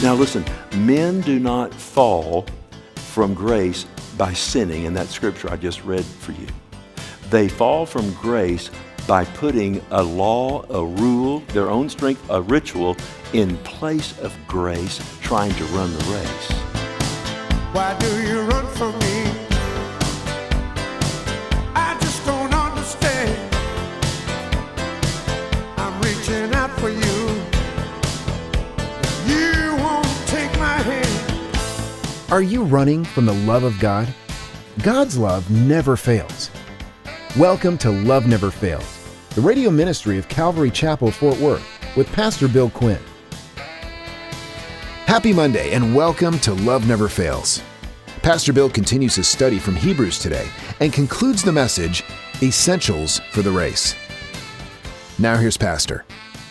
Now listen, men do not fall from grace by sinning in that scripture I just read for you. They fall from grace by putting a law, a rule, their own strength, a ritual in place of grace, trying to run the race. Why do you run from me? I just don't understand. I'm reaching out for you. You won't take my hand. Are you running from the love of God? God's love never fails. Welcome to Love Never Fails, the radio ministry of Calvary Chapel, Fort Worth, with Pastor Bill Quinn. Happy Monday and welcome to Love Never Fails. Pastor Bill continues his study from Hebrews today and concludes the message, Essentials for the Race. Now here's Pastor.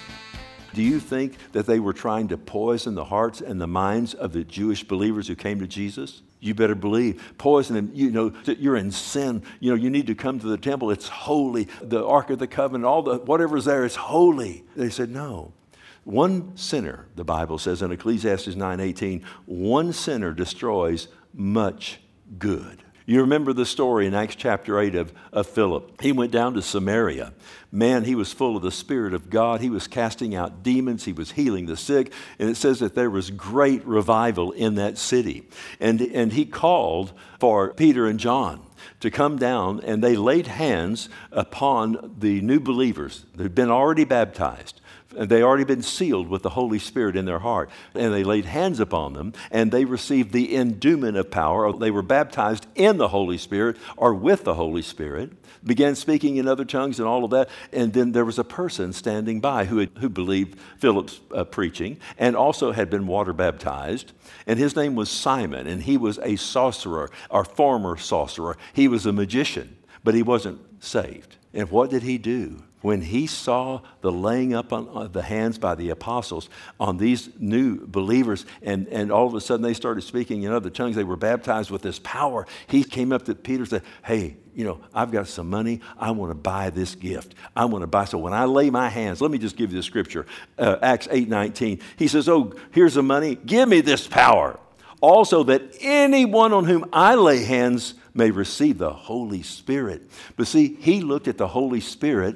Do you think that they were trying to poison the hearts and the minds of the Jewish believers who came to Jesus? You better believe. Poison them, that you're in sin. You need to come to the temple. It's holy. The Ark of the Covenant, whatever's there, it's holy. They said, no. One sinner, the Bible says in Ecclesiastes 9:18, one sinner destroys much good. You remember the story in Acts chapter 8 of Philip. He went down to Samaria. Man, he was full of the Spirit of God. He was casting out demons. He was healing the sick. And it says that there was great revival in that city. And he called for Peter and John to come down, and they laid hands upon the new believers that had been already baptized. They already been sealed with the Holy Spirit in their heart. And they laid hands upon them, and they received the endowment of power. They were baptized in the Holy Spirit or with the Holy Spirit, began speaking in other tongues and all of that. And then there was a person standing by who believed Philip's preaching and also had been water baptized. And his name was Simon, and he was a sorcerer, or former sorcerer. He was a magician, but he wasn't saved. And what did he do? When he saw the laying up on the hands by the apostles on these new believers, and all of a sudden they started speaking in other tongues, they were baptized with this power. He came up to Peter and said, hey, I've got some money. I want to buy this gift. I want to buy. So when I lay my hands, let me just give you the scripture, Acts 8:19. He says, oh, here's the money. Give me this power. Also that anyone on whom I lay hands may receive the Holy Spirit. But see, he looked at the Holy Spirit,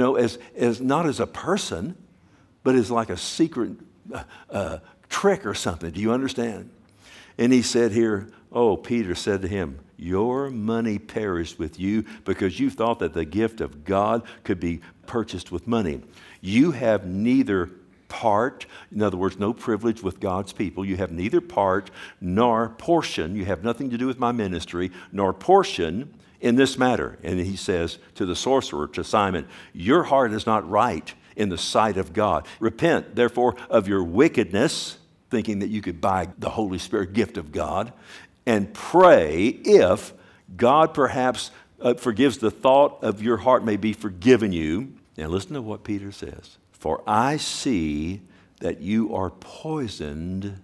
as not as a person, but as like a secret trick or something. Do you understand? And he said here, Peter said to him, your money perished with you because you thought that the gift of God could be purchased with money. You have neither part, in other words, no privilege with God's people. You have neither part nor portion. You have nothing to do with my ministry, nor portion in this matter. And he says to the sorcerer, to Simon, your heart is not right in the sight of God. Repent, therefore, of your wickedness, thinking that you could buy the Holy Spirit gift of God, and pray if God perhaps forgives the thought of your heart may be forgiven you. Now listen to what Peter says. For I see that you are poisoned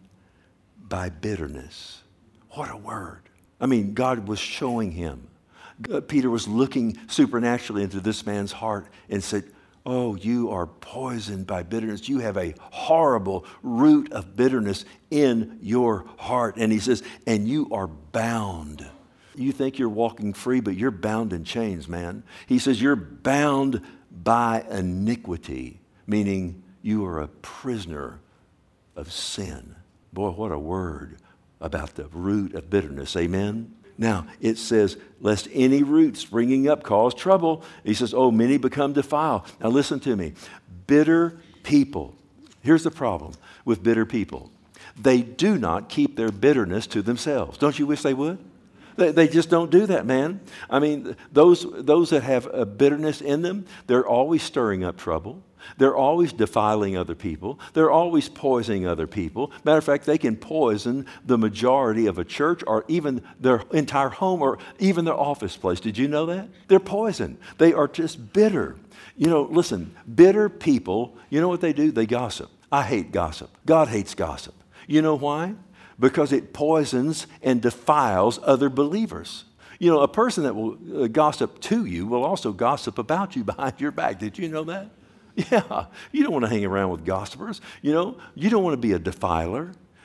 by bitterness. What a word. I mean, God was showing him. Peter was looking supernaturally into this man's heart and said, oh, you are poisoned by bitterness. You have a horrible root of bitterness in your heart. And he says, and you are bound. You think you're walking free, but you're bound in chains, man. He says, you're bound by iniquity. Meaning you are a prisoner of sin. Boy, what a word about the root of bitterness. Amen? Now, it says, lest any root springing up cause trouble. He says, many become defiled. Now, listen to me. Bitter people. Here's the problem with bitter people. They do not keep their bitterness to themselves. Don't you wish they would? They just don't do that, man. I mean, those that have a bitterness in them, they're always stirring up trouble. They're always defiling other people. They're always poisoning other people. Matter of fact, they can poison the majority of a church or even their entire home or even their office place. Did you know that? They're poison. They are just bitter. Listen, bitter people, you know what they do? They gossip. I hate gossip. God hates gossip. You know why? Because it poisons and defiles other believers. A person that will gossip to you will also gossip about you behind your back. Did you know that? Yeah, you don't want to hang around with gossipers. You don't want to be a defiler.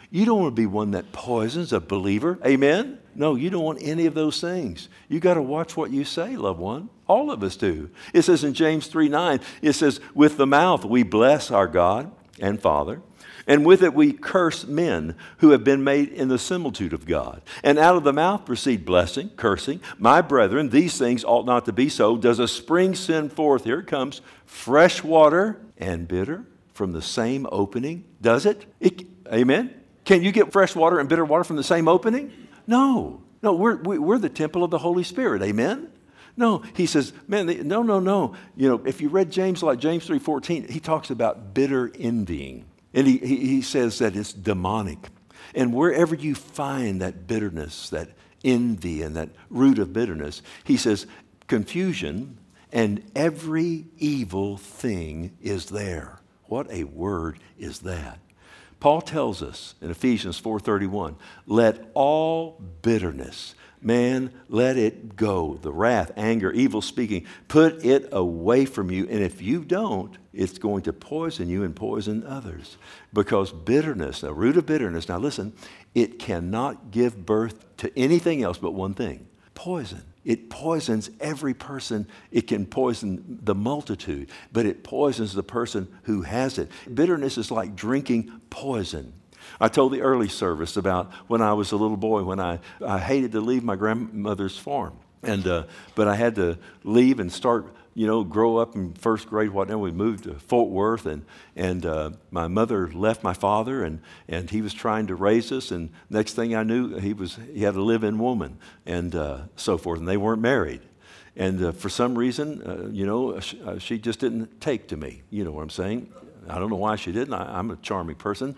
You don't want to be one that poisons a believer. Amen? No, you don't want any of those things. You got to watch what you say, loved one. All of us do. It says in James 3:9, it says, with the mouth we bless our God and Father, and with it we curse men who have been made in the similitude of God. And out of the mouth proceed blessing, cursing. My brethren, these things ought not to be so. Does a spring send forth, here it comes, fresh water and bitter from the same opening? Does it? Amen? Can you get fresh water and bitter water from the same opening? No. No, we're the temple of the Holy Spirit. Amen? No, he says, man, no. You know, if you read James, like James 3:14, he talks about bitter envying. And he says that it's demonic. And wherever you find that bitterness, that envy, and that root of bitterness, he says confusion and every evil thing is there. What a word is that? Paul tells us in Ephesians 4:31, let all bitterness, man, let it go. The wrath, anger, evil speaking, put it away from you. And if you don't, it's going to poison you and poison others. Because bitterness, the root of bitterness, now listen, it cannot give birth to anything else but one thing, poison. It poisons every person. It can poison the multitude, but it poisons the person who has it. Bitterness is like drinking poison. I told the early service about when I was a little boy, when I hated to leave my grandmother's farm. But I had to leave and start, grow up in first grade, whatever. We moved to Fort Worth, and my mother left my father, and he was trying to raise us. And next thing I knew, he had a live-in woman, and so forth. And they weren't married. And for some reason, she just didn't take to me. You know what I'm saying? I don't know why she didn't. I'm a charming person.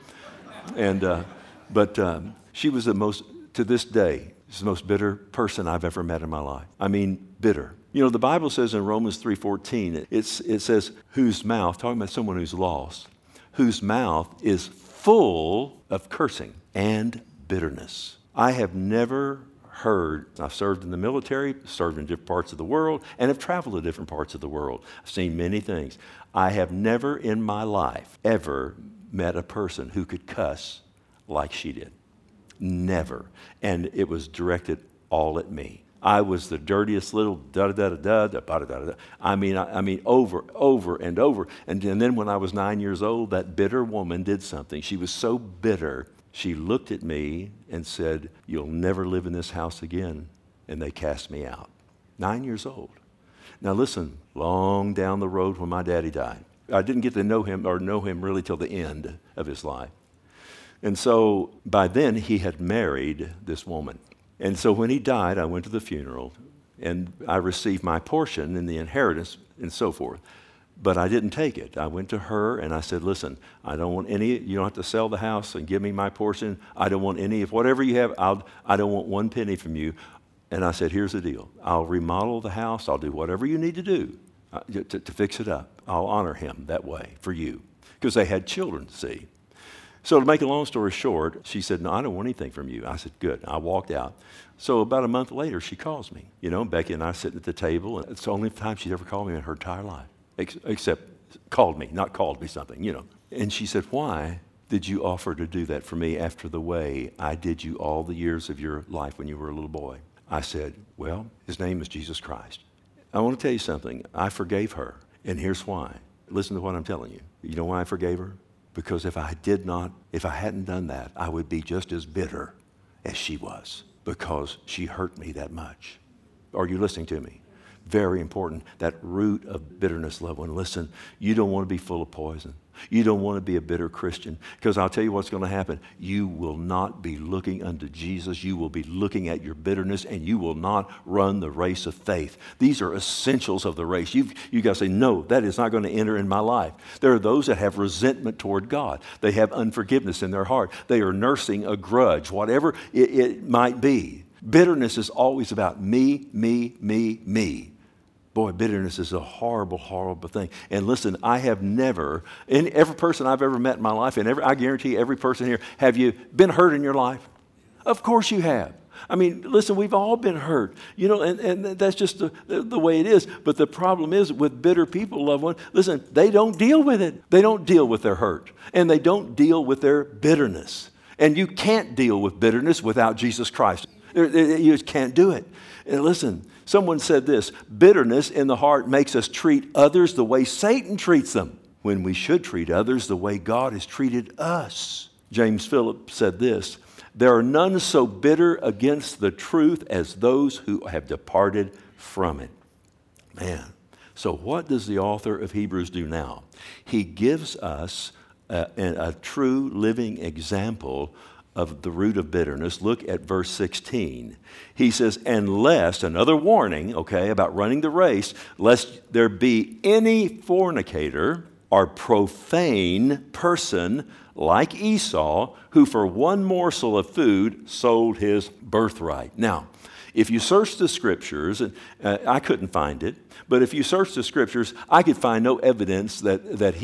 But she was to this day, she's the most bitter person I've ever met in my life. I mean, bitter. The Bible says in Romans 3:14, it says, whose mouth, talking about someone who's lost, whose mouth is full of cursing and bitterness. I have never heard, I've served in the military, served in different parts of the world, and have traveled to different parts of the world. I've seen many things. I have never in my life ever met a person who could cuss like she did. Never. And it was directed all at me. I was the dirtiest little da-da-da-da-da. I mean, over and over. And then when I was 9 years old, that bitter woman did something. She was so bitter, she looked at me and said, you'll never live in this house again. And they cast me out. 9 years old. Now listen, long down the road when my daddy died, I didn't get to know him really till the end of his life. And so by then he had married this woman. And so when he died, I went to the funeral and I received my portion in the inheritance and so forth. But I didn't take it. I went to her and I said, listen, I don't want any, you don't have to sell the house and give me my portion. I don't want any of whatever you have. I don't want one penny from you. And I said, here's the deal. I'll remodel the house. I'll do whatever you need to do to fix it up. I'll honor him that way for you. Because they had children, see. So to make a long story short, she said, no, I don't want anything from you. I said, good. I walked out. So about a month later, she calls me. Becky and I sitting at the table. And it's the only time she'd ever called me in her entire life. Except called me, not called me something, And she said, why did you offer to do that for me after the way I did you all the years of your life when you were a little boy? I said, well, his name is Jesus Christ. I want to tell you something. I forgave her. And here's why. Listen to what I'm telling you. You know why I forgave her? Because if I hadn't done that, I would be just as bitter as she was because she hurt me that much. Are you listening to me? Very important, that root of bitterness, loved one. Listen, you don't want to be full of poison. You don't want to be a bitter Christian because I'll tell you what's going to happen. You will not be looking unto Jesus. You will be looking at your bitterness and you will not run the race of faith. These are essentials of the race. You got to say, no, that is not going to enter in my life. There are those that have resentment toward God. They have unforgiveness in their heart. They are nursing a grudge, whatever it might be. Bitterness is always about me, me, me, me. Boy, bitterness is a horrible, horrible thing. And listen, I have never, in every person I've ever met in my life, and I guarantee every person here, have you been hurt in your life? Of course you have. I mean, listen, we've all been hurt, and that's just the way it is. But the problem is with bitter people, loved one, listen, they don't deal with it. They don't deal with their hurt, and they don't deal with their bitterness. And you can't deal with bitterness without Jesus Christ. You just can't do it. And listen, someone said this, bitterness in the heart makes us treat others the way Satan treats them, when we should treat others the way God has treated us. James Phillips said this, there are none so bitter against the truth as those who have departed from it. Man, so what does the author of Hebrews do now? He gives us a true living example of the root of bitterness. Look at verse 16. He says, unless, another warning, okay, about running the race, lest there be any fornicator or profane person like Esau, who for one morsel of food sold his birthright. Now, if you search the scriptures, and I couldn't find it, but if you search the scriptures, I could find no evidence that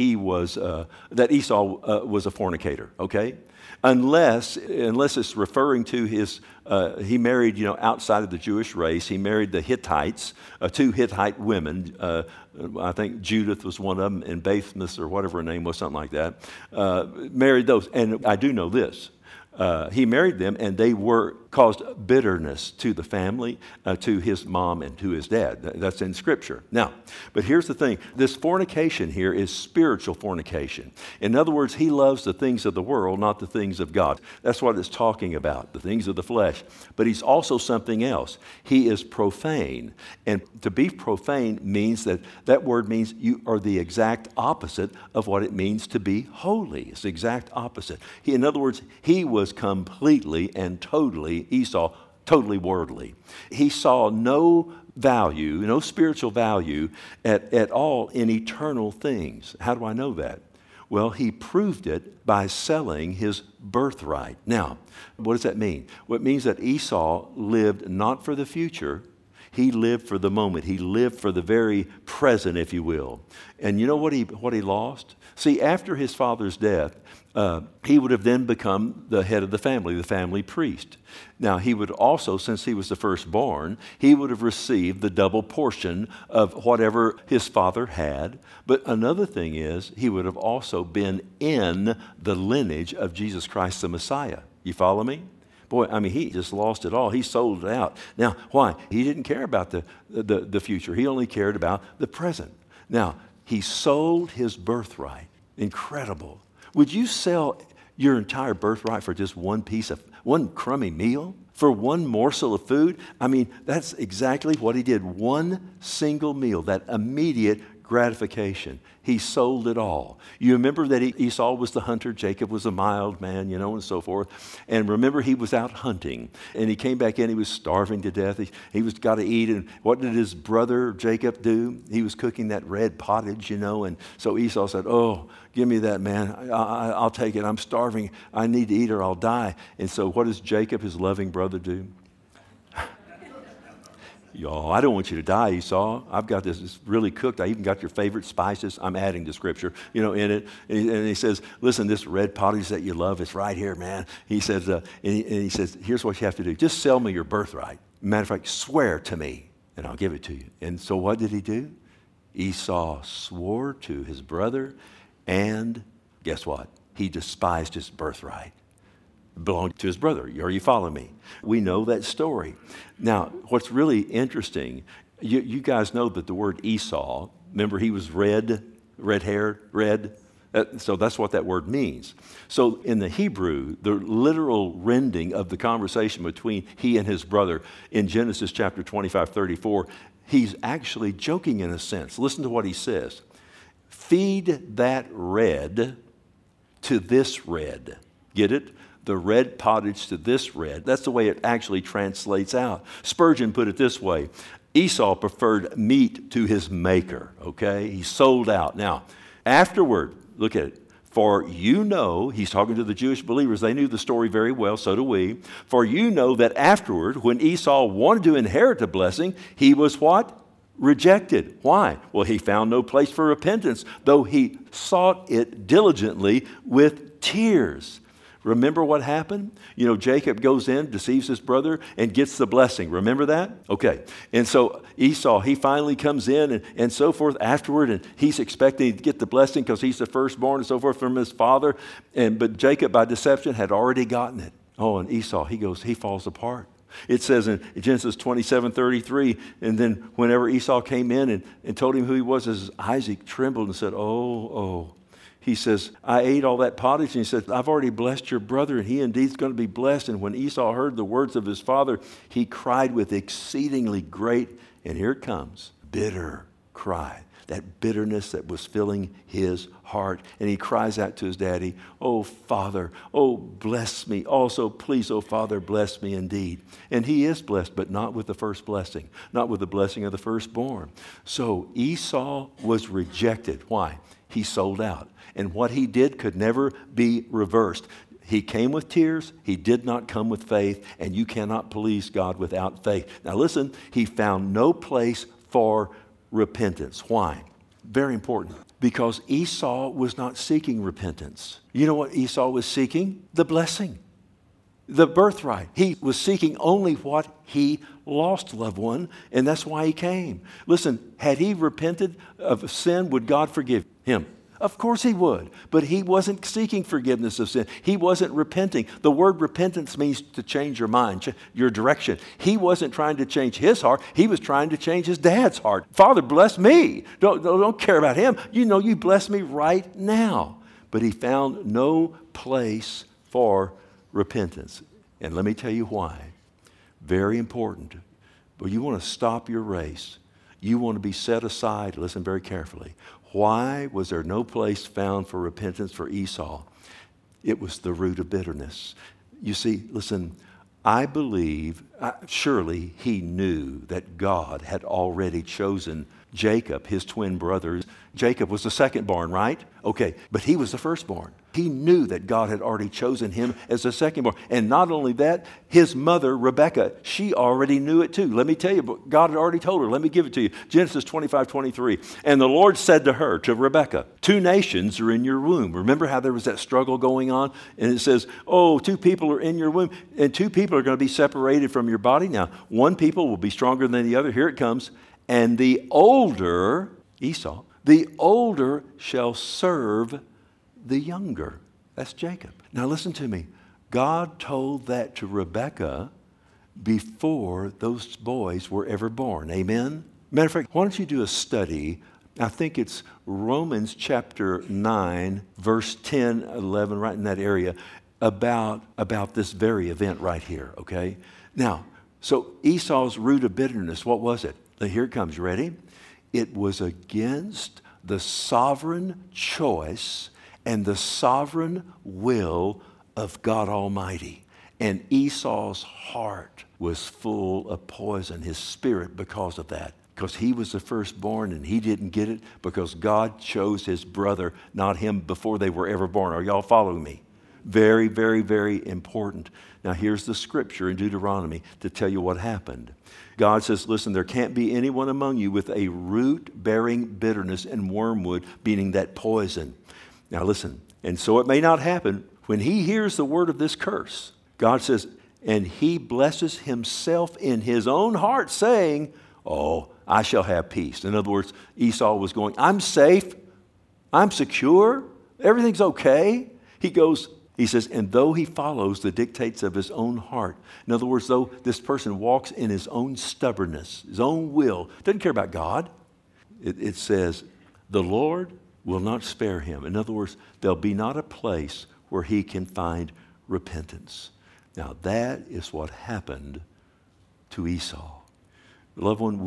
Esau was a fornicator. Okay, unless it's referring to his he married outside of the Jewish race. He married the Hittites, 2 Hittite women. I think Judith was one of them, and Bathmus or whatever her name was, something like that. Married those, and I do know this. He married them, and they caused bitterness to the family, to his mom and to his dad. That's in Scripture. Now, but here's the thing. This fornication here is spiritual fornication. In other words, he loves the things of the world, not the things of God. That's what it's talking about, the things of the flesh. But he's also something else. He is profane. And to be profane means that word means you are the exact opposite of what it means to be holy. It's the exact opposite. In other words, he was completely and totally, Esau, totally worldly. He saw no value, no spiritual value at all in eternal things. How do I know that? Well, he proved it by selling his birthright. Now, what does that mean? Well, it means that Esau lived not for the future. He lived for the moment. He lived for the very present, if you will. And you know what he lost? See, after his father's death, he would have then become the head of the family priest. Now, he would also, since he was the firstborn, he would have received the double portion of whatever his father had. But another thing is, he would have also been in the lineage of Jesus Christ the Messiah. You follow me? Boy, I mean, he just lost it all. He sold it out. Now, why? He didn't care about the future. He only cared about the present. Now, he sold his birthright. Incredible. Would you sell your entire birthright for just one crummy meal? For one morsel of food? I mean, that's exactly what he did. One single meal, that immediate gratification. He sold it all. You remember that Esau was the hunter, Jacob was a mild man, and so forth. And remember, he was out hunting, and he came back in, he was starving to death. He was got to eat, and what did his brother Jacob do? He was cooking that red pottage, and so Esau said, oh, give me that, man. I'll take it. I'm starving. I need to eat or I'll die. And so what does Jacob, his loving brother, do? Y'all, I don't want you to die, Esau. I've got this. It's really cooked. I even got your favorite spices. I'm adding to Scripture, in it. And he says, listen, this red pottage that you love, it's right here, man. He says, and he says, here's what you have to do. Just sell me your birthright. Matter of fact, swear to me, and I'll give it to you. And so what did he do? Esau swore to his brother, and guess what? He despised his birthright. Belonged to his brother. Are you following me? We know that story. Now, what's really interesting, you guys know that the word Esau, remember he was red-haired, red? So that's what that word means. So in the Hebrew, the literal rending of the conversation between he and his brother in Genesis chapter 25:34, he's actually joking in a sense. Listen to what he says. Feed that red to this red. Get it? The red pottage to this red. That's the way it actually translates out. Spurgeon put it this way. Esau preferred meat to his maker, okay? He sold out. Now, afterward, look at it. For you know, he's talking to the Jewish believers. They knew the story very well, so do we. For you know that afterward, when Esau wanted to inherit the blessing, he was what? Rejected. Why? Well, he found no place for repentance, though he sought it diligently with tears. Remember what happened? You know, Jacob goes in, deceives his brother, and gets the blessing. Remember that? Okay. And so Esau, he finally comes in and so forth afterward, and he's expecting to get the blessing because he's the firstborn and so forth from his father. But Jacob, by deception, had already gotten it. Oh, and Esau, he falls apart. It says in Genesis 27:33, and then whenever Esau came in and told him who he was, Isaac trembled and said, oh. He says, I ate all that pottage. And he said, I've already blessed your brother, and he indeed is going to be blessed. And when Esau heard the words of his father, he cried with exceedingly great, and here it comes, bitter cry. That bitterness that was filling his heart. And he cries out to his daddy, oh, Father, oh, bless me. Also, please, oh, Father, bless me indeed. And he is blessed, but not with the first blessing, not with the blessing of the firstborn. So Esau was rejected. Why? He sold out. And what he did could never be reversed. He came with tears. He did not come with faith. And you cannot please God without faith. Now listen, he found no place for repentance. Why? Very important. Because Esau was not seeking repentance. You know what Esau was seeking? The blessing. The birthright. He was seeking only what he lost, loved one, and that's why he came. Listen, had he repented of sin, would God forgive him? Of course he would, but he wasn't seeking forgiveness of sin. He wasn't repenting. The word repentance means to change your mind, your direction. He wasn't trying to change his heart. He was trying to change his dad's heart. Father, bless me. Don't care about him. You know, you bless me right now. But he found no place for repentance. And let me tell you why. Very important. But you want to stop your race. You want to be set aside. Listen very carefully. Why was there no place found for repentance for Esau? It was the root of bitterness. You see, listen, I believe, surely he knew that God had already chosen Jacob, his twin brother. Jacob was the secondborn, right? Okay, but he was the firstborn. He knew that God had already chosen him as the secondborn. And not only that, his mother, Rebekah, she already knew it too. Let me tell you, but God had already told her. Let me give it to you. Genesis 25:23. And the Lord said to her, to Rebekah, 2 nations are in your womb. Remember how there was that struggle going on? And it says, oh, 2 people are in your womb, and 2 people are going to be separated from your body. Now, one people will be stronger than the other. Here it comes. And the older, Esau, the older shall serve the younger. That's Jacob. Now listen to me. God told that to Rebekah before those boys were ever born. Amen? Matter of fact, why don't you do a study? I think it's Romans chapter 9, verse 10, 11, right in that area, about this very event right here, okay? Now, so Esau's root of bitterness, what was it? Here it comes. You ready? It was against the sovereign choice and the sovereign will of God Almighty. And Esau's heart was full of poison, his spirit, because of that. Because he was the firstborn and he didn't get it because God chose his brother, not him, before they were ever born. Are y'all following me? Very, very, very important. Now here's the scripture in Deuteronomy to tell you what happened. God says, listen, there can't be anyone among you with a root-bearing bitterness and wormwood, meaning that poison. Now listen, and so it may not happen. When he hears the word of this curse, God says, and he blesses himself in his own heart, saying, oh, I shall have peace. In other words, Esau was going, I'm safe, I'm secure, everything's okay. He says, and though he follows the dictates of his own heart. In other words, though this person walks in his own stubbornness, his own will, doesn't care about God. It says, the Lord will not spare him. In other words, there'll be not a place where he can find repentance. Now that is what happened to Esau. Loved one,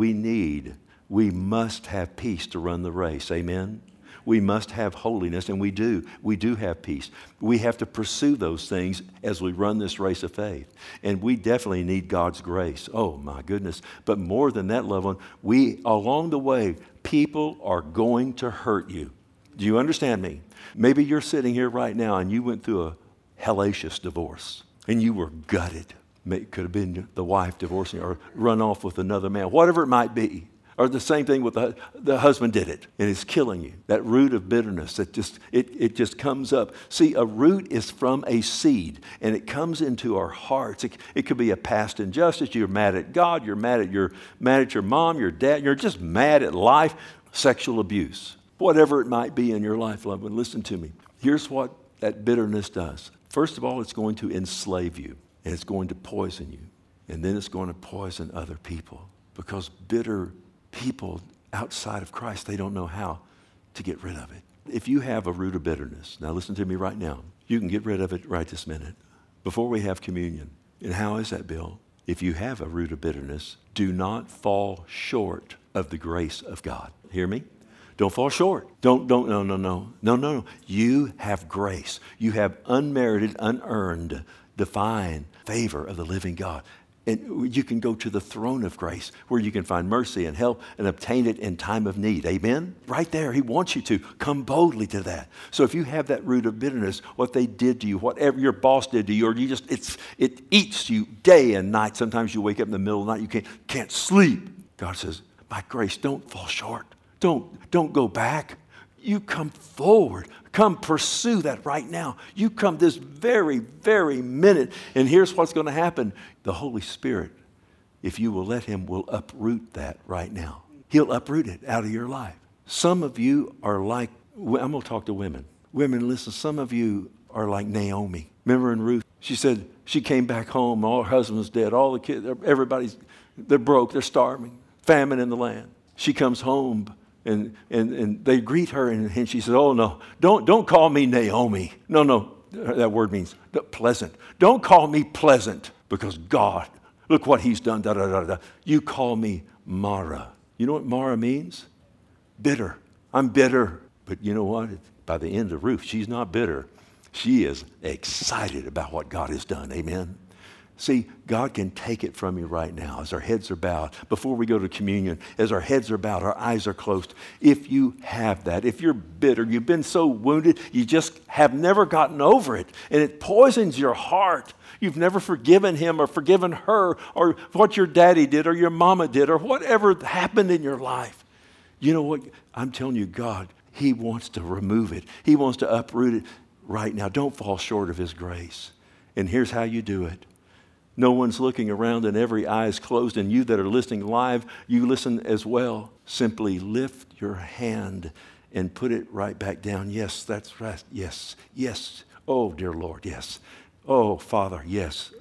we must have peace to run the race. Amen? We must have holiness, and we do. We do have peace. We have to pursue those things as we run this race of faith. And we definitely need God's grace. Oh, my goodness. But more than that, loved one, along the way, people are going to hurt you. Do you understand me? Maybe you're sitting here right now, and you went through a hellacious divorce, and you were gutted. It could have been the wife divorcing or run off with another man, whatever it might be. Or the same thing with the husband did it, and it's killing you. That root of bitterness that it just comes up. See, a root is from a seed, and it comes into our hearts. It could be a past injustice. You're mad at God. You're mad at your mom, your dad. You're just mad at life. Sexual abuse, whatever it might be in your life, loved one. Listen to me. Here's what that bitterness does. First of all, it's going to enslave you, and it's going to poison you, and then it's going to poison other people, because bitter people outside of Christ, they don't know how to get rid of it. If you have a root of bitterness, now listen to me right now, you can get rid of it right this minute before we have communion. And how is that, Bill? If you have a root of bitterness, do not fall short of the grace of God. Hear me? Don't fall short. No. You have grace. You have unmerited, unearned, divine favor of the living God. And you can go to the throne of grace where you can find mercy and help and obtain it in time of need. Amen? Right there, he wants you to come boldly to that. So if you have that root of bitterness, what they did to you, whatever your boss did to you, or it eats you day and night. Sometimes you wake up in the middle of the night, you can't sleep. God says, by grace, don't fall short. Don't go back. You come forward. Come pursue that right now. You come this very, very minute. And here's what's going to happen. The Holy Spirit, if you will let him, will uproot that right now. He'll uproot it out of your life. Some of you are like, I'm going to talk to women. Women, listen, some of you are like Naomi. Remember in Ruth? She said she came back home. All her husband's dead. All the kids, they're broke. They're starving. Famine in the land. She comes home. And they greet her, and she says, oh, no, don't call me Naomi. No, that word means pleasant. Don't call me pleasant, because God, look what he's done, You call me Mara. You know what Mara means? Bitter. I'm bitter. But you know what? By the end of Ruth, she's not bitter. She is excited about what God has done. Amen? See, God can take it from you right now as our heads are bowed. Before we go to communion, as our heads are bowed, our eyes are closed. If you have that, if you're bitter, you've been so wounded, you just have never gotten over it, and it poisons your heart. You've never forgiven him or forgiven her, or what your daddy did or your mama did or whatever happened in your life. You know what? I'm telling you, God, he wants to remove it. He wants to uproot it right now. Don't fall short of his grace. And here's how you do it. No one's looking around and every eye is closed. And you that are listening live, you listen as well. Simply lift your hand and put it right back down. Yes, that's right. Yes. Oh, dear Lord, yes. Oh, Father, yes.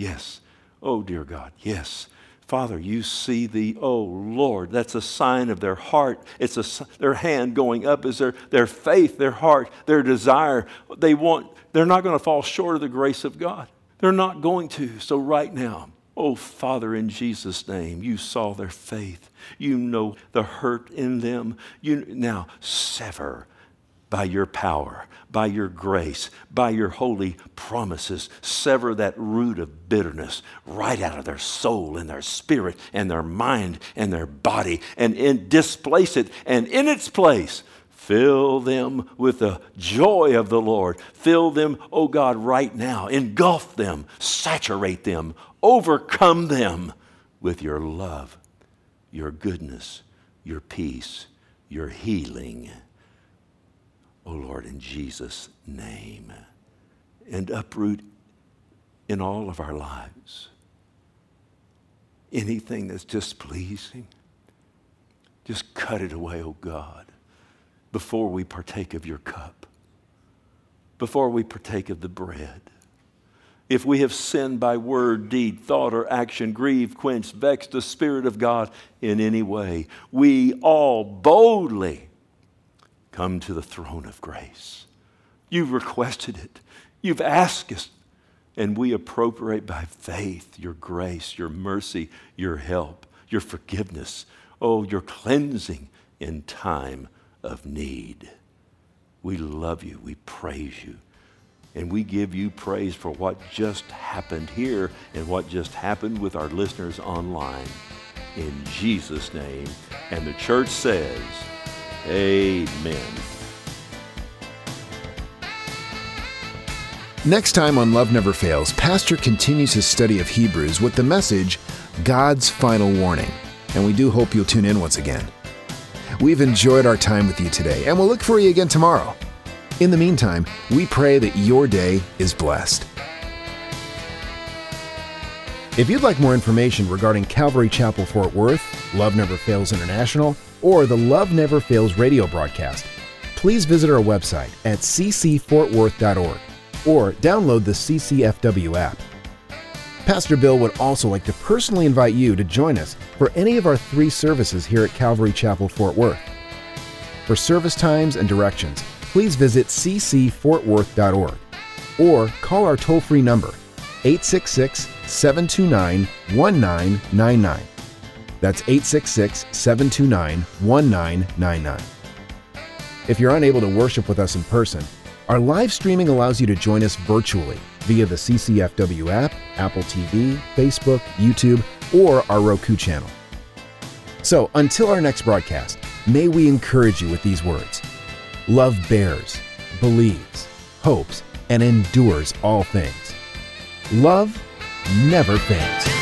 Oh, dear God, yes. Father, you see oh, Lord, that's a sign of their heart. It's their hand going up is their faith, their heart, their desire. They're not going to fall short of the grace of God. They're not going to. So right now, oh, Father, in Jesus' name, you saw their faith. You know the hurt in them. You now sever by your power, by your grace, by your holy promises. Sever that root of bitterness right out of their soul and their spirit and their mind and their body, and displace it. And in its place, fill them with the joy of the Lord. Fill them, oh God, right now. Engulf them, saturate them, overcome them with your love, your goodness, your peace, your healing. Oh Lord, in Jesus' name. And uproot in all of our lives anything that's displeasing. Just cut it away, oh God, before we partake of your cup, before we partake of the bread. If we have sinned by word, deed, thought, or action, grieved, quenched, vexed the Spirit of God in any way, we all boldly come to the throne of grace. You've requested it. You've asked us. And we appropriate by faith your grace, your mercy, your help, your forgiveness, oh, your cleansing in time of need. We love you. We praise you. And we give you praise for what just happened here and what just happened with our listeners online. In Jesus' name. And the church says, amen. Next time on Love Never Fails, Pastor continues his study of Hebrews with the message, God's Final Warning. and we do hope you'll tune in once again. We've enjoyed our time with you today, and we'll look for you again tomorrow. In the meantime, we pray that your day is blessed. If you'd like more information regarding Calvary Chapel Fort Worth, Love Never Fails International, or the Love Never Fails radio broadcast, please visit our website at ccfortworth.org or download the CCFW app. Pastor Bill would also like to personally invite you to join us for any of our 3 services here at Calvary Chapel Fort Worth. For service times and directions, please visit ccfortworth.org or call our toll-free number, 866-729-1999. That's 866-729-1999. If you're unable to worship with us in person, our live streaming allows you to join us virtually via the CCFW app, Apple TV, Facebook, YouTube, or our Roku channel. So until our next broadcast, may we encourage you with these words. Love bears, believes, hopes, and endures all things. Love never fails.